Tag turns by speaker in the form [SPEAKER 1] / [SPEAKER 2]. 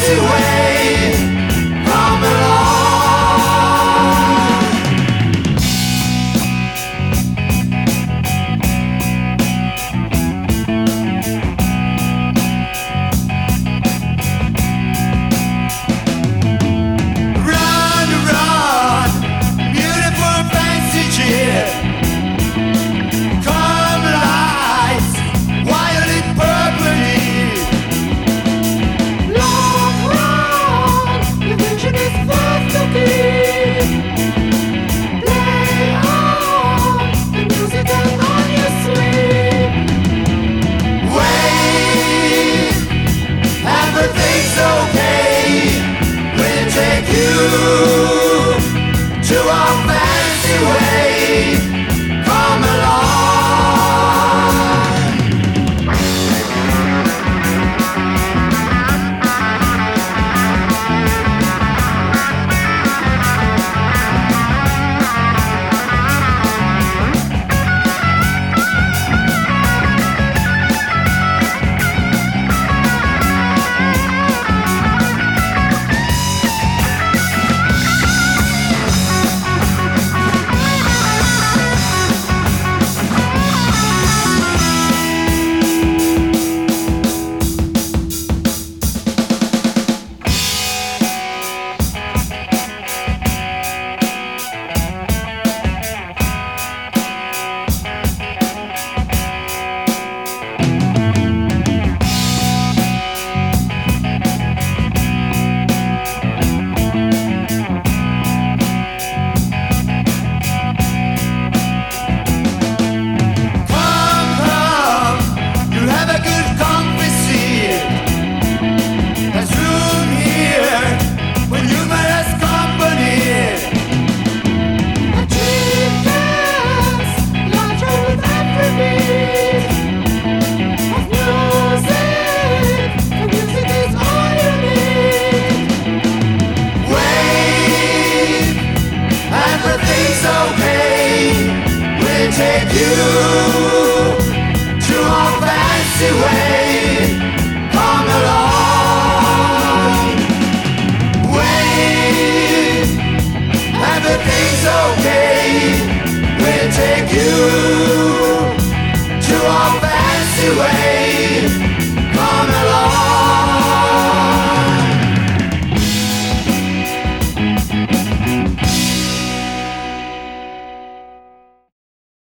[SPEAKER 1] fancy way. Come along. Run, run, beautiful fancy cheer. Come lights, violet, purple here.
[SPEAKER 2] Long run, the vision is fast to keep. Play on, the music and on your sleep.
[SPEAKER 1] Wait, everything's okay. We'll take you to our fancy way. Come along. Take you to our fancy way. Come along. Wait, everything's okay. We'll take you to our fancy way.